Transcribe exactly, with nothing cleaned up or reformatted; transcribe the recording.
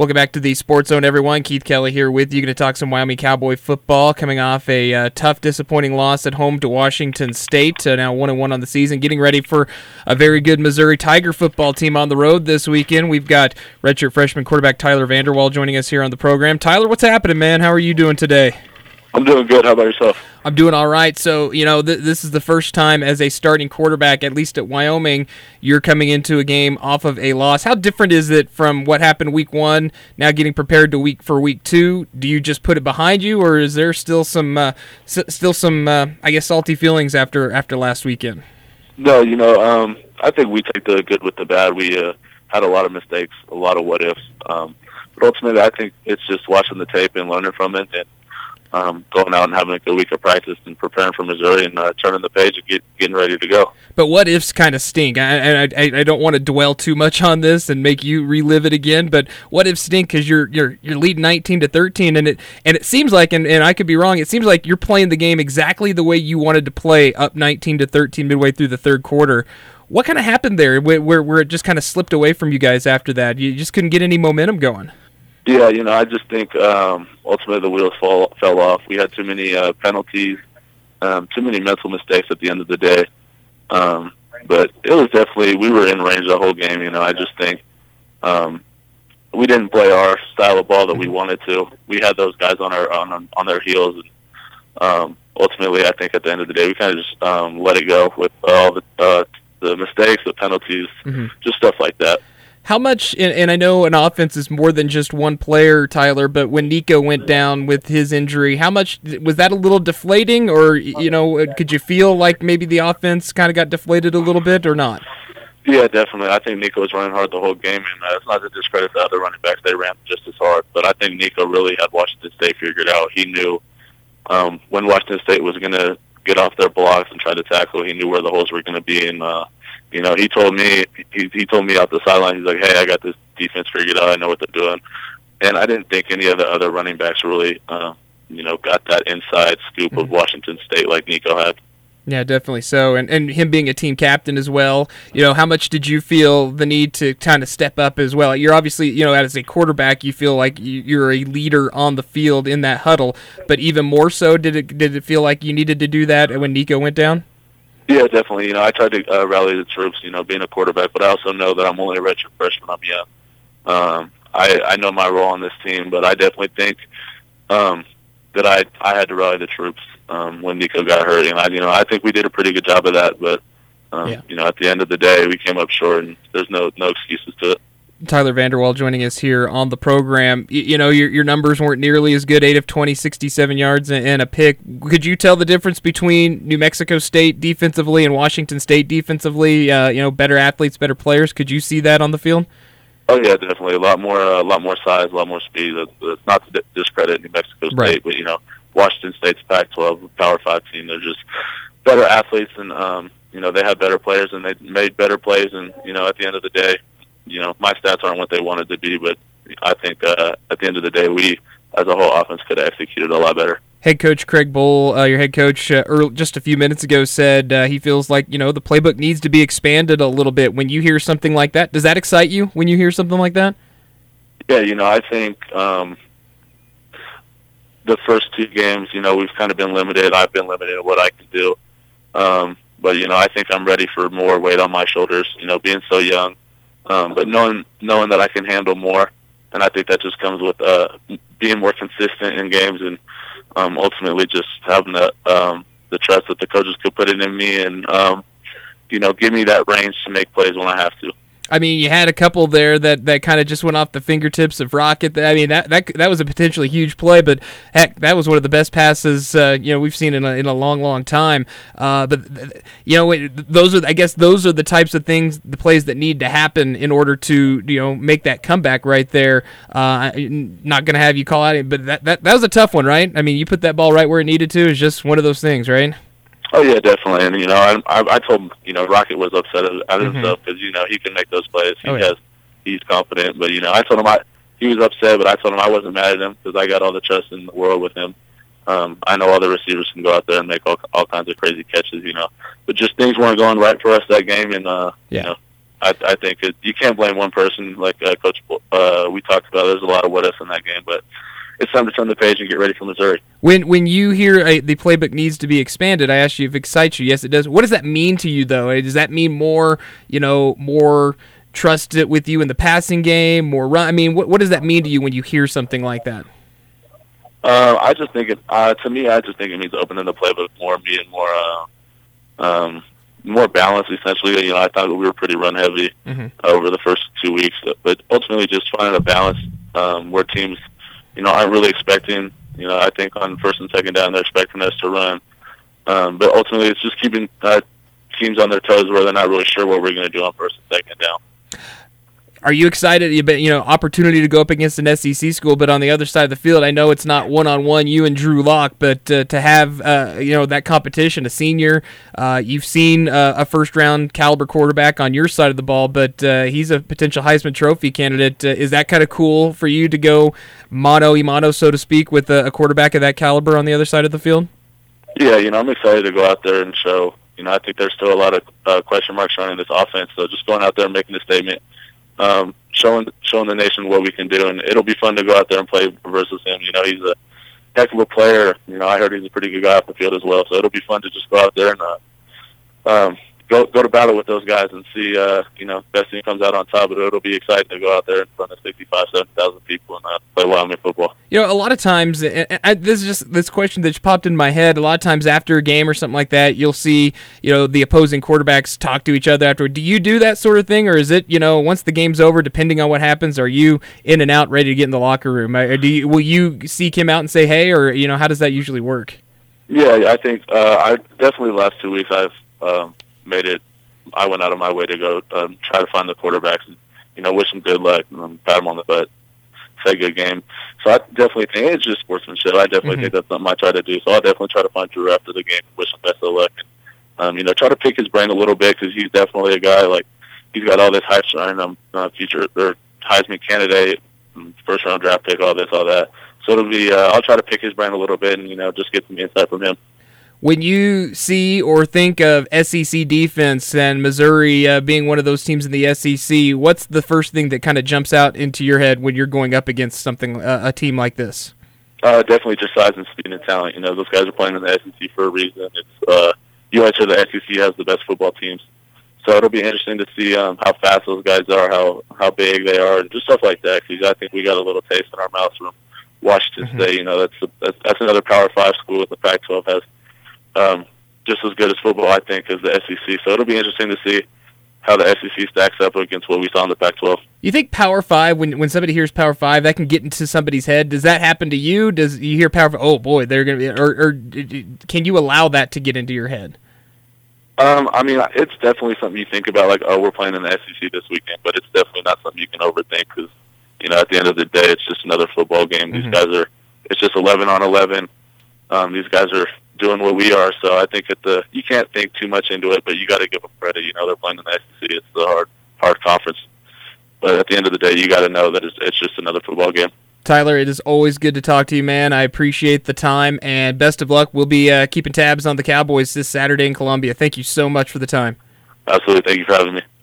Welcome back to the Sports Zone, everyone. Keith Kelly here with you. Going to talk some Wyoming Cowboy football, coming off a uh, tough, disappointing loss at home to Washington State. Uh, now one and one on the season, getting ready for a very good Missouri Tiger football team on the road this weekend. We've got redshirt freshman quarterback Tyler Vanderwall joining us here on the program. Tyler, what's happening, man? How are you doing today? I'm doing good. How about yourself? I'm doing all right. So, you know, th- this is the first time as a starting quarterback, at least at Wyoming, you're coming into a game off of a loss. How different is it from what happened week one, now getting prepared to week for week two? Do you just put it behind you, or is there still some, uh, s- still some, uh, I guess, salty feelings after after last weekend? No, you know, um, I think we take the good with the bad. We uh, had a lot of mistakes, a lot of what-ifs. Um, but ultimately, I think it's just watching the tape and learning from it and Um, going out and having a good week of practice and preparing for Missouri and uh, turning the page and get, getting ready to go. But what ifs kind of stink. I, I, I, I don't want to dwell too much on this and make you relive it again. But what ifs stink because you're you're you're leading nineteen to thirteen, and it and it seems like, and, and I could be wrong. It seems like you're playing the game exactly the way you wanted to play, up nineteen to thirteen midway through the third quarter. What kind of happened there, where where, where it just kind of slipped away from you guys after that? You just couldn't get any momentum going. Yeah, you know, I just think um, ultimately the wheels fall, fell off. We had too many uh, penalties, um, too many mental mistakes at the end of the day. Um, but it was definitely, we were in range the whole game. You know, I just think um, we didn't play our style of ball that we wanted to. We had those guys on our on on their heels, and um, ultimately, I think at the end of the day, we kind of just um, let it go with all the uh, the mistakes, the penalties, mm-hmm. just stuff like that. How much, and, and I know an offense is more than just one player, Tyler, but when Nico went down with his injury, how much, was that a little deflating, or, you know, could you feel like maybe the offense kind of got deflated a little bit or not? Yeah, definitely. I think Nico was running hard the whole game, and uh, it's not to discredit the other running backs. They ran just as hard, but I think Nico really had Washington State figured out. He knew um, when Washington State was going to get off their blocks and try to tackle, he knew where the holes were going to be, and uh, you know, he told me, he, he told me out the sideline, he's like, hey, I got this defense figured out. I know what they're doing. And I didn't think any of the other running backs really, uh, you know, got that inside scoop mm-hmm. of Washington State like Nico had. Yeah, definitely so. And and him being a team captain as well, you know, how much did you feel the need to kind of step up as well? You're obviously, you know, as a quarterback, you feel like you're a leader on the field in that huddle. But even more so, did it did it feel like you needed to do that when Nico went down? Yeah, definitely. You know, I tried to uh, rally the troops, you know, being a quarterback, but I also know that I'm only a redshirt freshman. I'm young. Um, I, I know my role on this team, but I definitely think um, that I I had to rally the troops um, when Nico got hurt. And, I, you know, I think we did a pretty good job of that, but, um, yeah. you know, at the end of the day, we came up short, and there's no, no excuses to it. Tyler Vanderwall joining us here on the program. You, you know, your your numbers weren't nearly as good, eight of twenty, sixty-seven yards and, and a pick. Could you tell the difference between New Mexico State defensively and Washington State defensively? Uh, you know, better athletes, better players. Could you see that on the field? Oh yeah, definitely. A lot more, uh, a lot more size, a lot more speed. It's not to discredit New Mexico State, right. but you know, Washington State's Pac twelve Power Five team. They're just better athletes, and um, you know, they have better players, and they made better plays. And you know, at the end of the day, you know, my stats aren't what they wanted to be, but I think uh, at the end of the day, we, as a whole offense, could have executed a lot better. Head coach Craig Bohl, uh, your head coach, uh, early, just a few minutes ago said uh, he feels like, you know, the playbook needs to be expanded a little bit. When you hear something like that, does that excite you when you hear something like that? Yeah, you know, I think um, the first two games, you know, we've kind of been limited. I've been limited in what I can do. Um, but, you know, I think I'm ready for more weight on my shoulders, you know, being so young. Um, but knowing knowing that I can handle more, and I think that just comes with uh, being more consistent in games, and um, ultimately just having the um, the trust that the coaches could put it in me, and um, you know, give me that range to make plays when I have to. I mean, you had a couple there that, that kind of just went off the fingertips of Rocket. I mean, that that that was a potentially huge play, but heck, that was one of the best passes uh, you know we've seen in a, in a long, long time. Uh, but you know, those are I guess those are the types of things, the plays that need to happen in order to you know make that comeback right there. Uh, not going to have you call out, but that, that that was a tough one, right? I mean, you put that ball right where it needed to. It's just one of those things, right? Oh yeah, definitely. And you know, I I, I told you know Rocket was upset at mm-hmm. himself because you know he can make those plays. He oh, yeah. has, he's confident. But you know, I told him I he was upset, but I told him I wasn't mad at him because I got all the trust in the world with him. Um, I know all the receivers can go out there and make all all kinds of crazy catches. You know, but just things weren't going right for us that game, and uh, yeah. you know, I, I think it, you can't blame one person. Like uh, Coach, uh, we talked about, there's a lot of what ifs in that game, but it's time to turn the page and get ready for Missouri. When when you hear uh, the playbook needs to be expanded, I asked you if it excites you. Yes, it does. What does that mean to you, though? Does that mean more, you know, more trust with you in the passing game, more run? I mean, what what does that mean to you when you hear something like that? Uh, I just think it. Uh, to me, I just think it means opening the playbook more, being more, uh, um, more balanced. Essentially, you know, I thought we were pretty run heavy mm-hmm. over the first two weeks, but ultimately, just finding a balance um, where teams, you know, aren't really expecting. You know, I think on first and second down, they're expecting us to run, um, but ultimately, it's just keeping uh, teams on their toes where they're not really sure what we're going to do on first and second down. Are you excited? You know, opportunity to go up against an S E C school, but on the other side of the field, I know it's not one-on-one, you and Drew Lock, but uh, to have, uh, you know, that competition, a senior, uh, you've seen uh, a first-round caliber quarterback on your side of the ball, but uh, he's a potential Heisman Trophy candidate. Uh, is that kind of cool for you to go mano-a-mano, so to speak, with a, a quarterback of that caliber on the other side of the field? Yeah, you know, I'm excited to go out there and show. You know, I think there's still a lot of uh, question marks surrounding this offense, so just going out there and making a statement, Um, showing showing the nation what we can do, and it'll be fun to go out there and play versus him. You know, he's a heck of a player. You know, I heard he's a pretty good guy off the field as well, so it'll be fun to just go out there and uh, um, go go to battle with those guys and see, uh, you know, best team comes out on top. But it'll be exciting to go out there in front of sixty-five, seventy thousand people and uh, play Wyoming football. You know, a lot of times, and I, this is just this question that popped in my head. A lot of times after a game or something like that, you'll see, you know, the opposing quarterbacks talk to each other afterward. Do you do that sort of thing, or is it, you know, once the game's over, depending on what happens, are you in and out, ready to get in the locker room? Or do you, will you seek him out and say, hey, or, you know, how does that usually work? Yeah, I think uh, I definitely the last two weeks I've um, made it. I went out of my way to go um, try to find the quarterbacks and, you know, wish them good luck and um, pat them on the butt, say good game. So I definitely think it's just sportsmanship. I definitely mm-hmm. think that's something I try to do. So I'll definitely try to find Drew after the game and wish him best of luck. And, um, you know, try to pick his brain a little bit because he's definitely a guy, like, he's got all this hype surrounding him, uh, future or Heisman candidate, first round draft pick, all this, all that. So it'll be, uh, I'll try to pick his brain a little bit and, you know, just get some insight from him. When you see or think of S E C defense and Missouri uh, being one of those teams in the S E C, what's the first thing that kind of jumps out into your head when you're going up against something, uh, a team like this? Uh, definitely just size and speed and talent. You know, those guys are playing in the S E C for a reason. It's uh, you always hear the S E C has the best football teams, so it'll be interesting to see um, how fast those guys are, how how big they are, and just stuff like that. Because I think we got a little taste in our mouths from Washington mm-hmm. State. You know, that's, a, that's that's another Power Five school with the Pac twelve has. Um, just as good as football, I think, as the S E C. So it'll be interesting to see how the S E C stacks up against what we saw in the Pac twelve. You think Power Five, when when somebody hears Power Five, that can get into somebody's head? Does that happen to you? Does you hear Power Five? Oh boy, they're gonna be, or, or can you allow that to get into your head? Um, I mean, it's definitely something you think about, like, oh, we're playing in the S E C this weekend, but it's definitely not something you can overthink because, you know, at the end of the day, it's just another football game. Mm-hmm. These guys are, it's just eleven on eleven. Um, these guys are doing what we are, so I think at the you can't think too much into it, but you got to give them credit. You know, they're playing in the S E C. It's the hard, hard conference, but at the end of the day, you got to know that it's, it's just another football game. Tyler, it is always good to talk to you, man. I appreciate the time, and best of luck. We'll be uh, keeping tabs on the Cowboys this Saturday in Columbia. Thank you so much for the time. Absolutely. Thank you for having me.